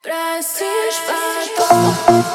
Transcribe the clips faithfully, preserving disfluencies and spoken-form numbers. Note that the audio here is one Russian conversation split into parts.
Простишь потом.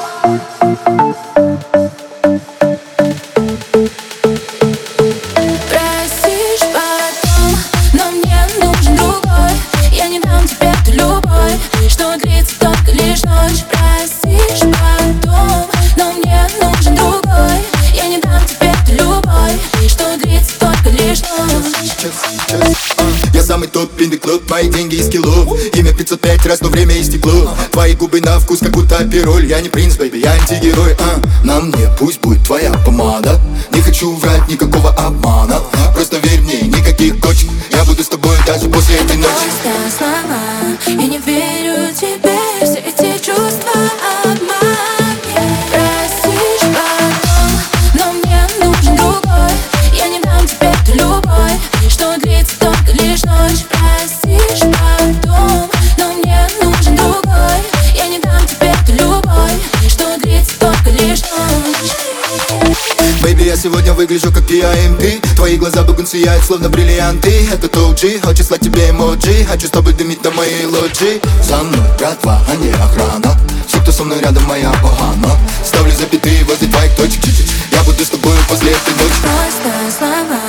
Простишь потом, но мне нужен другой. Я не дам тебе эту любовь, что длится только лишь ночь. Простишь потом, но мне нужен другой. Я не дам тебе эту любовь, что длится только лишь ночь. Я самый топ in the club, мои деньги из кило. Имя пятьсот пять раз, но время истекло. Твои губы на вкус, как будто пироль. Я не принц, бэйби, я антигерой. а. На мне пусть будет твоя помада. Не хочу врать, никакого обмана. Просто верь мне, никаких кочек. Я буду с тобой даже после этой ночи. Просто слова, я не верю тебе. Все эти чувства обман. Простишь потом, но мне нужен другой. Я не дам тебе эту любовь, что длится только лишь ночь. Простишь потом, но мне нужен другой. Я не дам тебе эту любовь, что длится только лишь ночь. Бэйби, я сегодня выгляжу как пи ай эм пи. Твои глаза богун сияют, словно бриллианты. Это тоу джи, хочу слать тебе эмоджи. Хочу с тобой дымить на моей лоджии. За мной братва, а не охрана. Все, кто со мной рядом, моя охана. Ставлю запятые возле твоих точек. Я буду с тобой после этой ночи. Просто слова,